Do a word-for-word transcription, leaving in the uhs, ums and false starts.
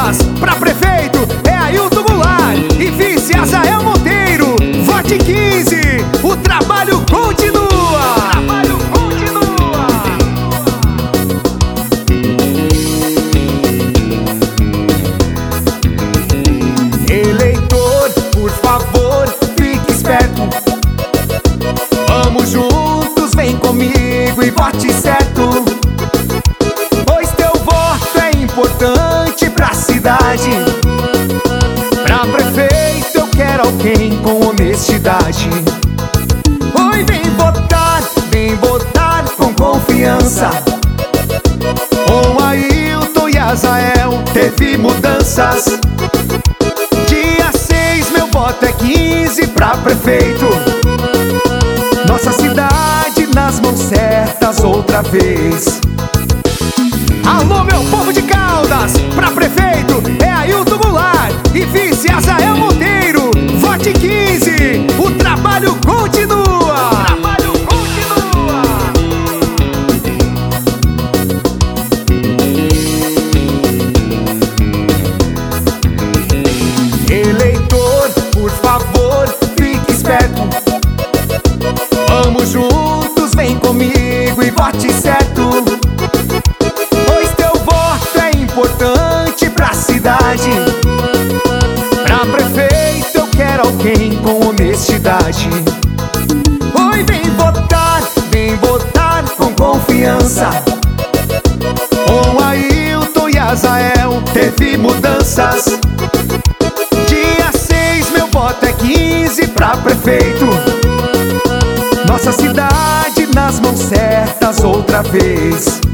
Caldas, pra prefeito é Ailton Goulart e vice Azael Monteiro. Vote quinze, o trabalho continua. O trabalho continua. Eleitor, por favor, fique esperto. Vamos juntos, vem comigo e vote certo, pois teu voto é importante pra cidade. Pra prefeito eu quero alguém com honestidade. Oi, vem votar, vem votar com confiança. Com Ailton e Azael teve mudanças. Dia seis meu voto é quinze pra prefeito. Nossa cidade nas mãos certas outra vez. Alô, meu povo de Caldas, pra prefeito é Ailton Goulart e vice Azael Monteiro. Vote quinze, o trabalho continua. O trabalho continua. Eleitor, por favor, fique esperto. Vamos juntos, vem comigo e vote certo, pois teu voto é importante pra cidade. Pra prefeito eu quero alguém com honestidade. Oi, vem votar, vem votar com confiança. Com Ailton e Azael teve mudanças. Dia seis meu voto é quinze pra prefeito. Nossa cidade nas mãos certas outra vez.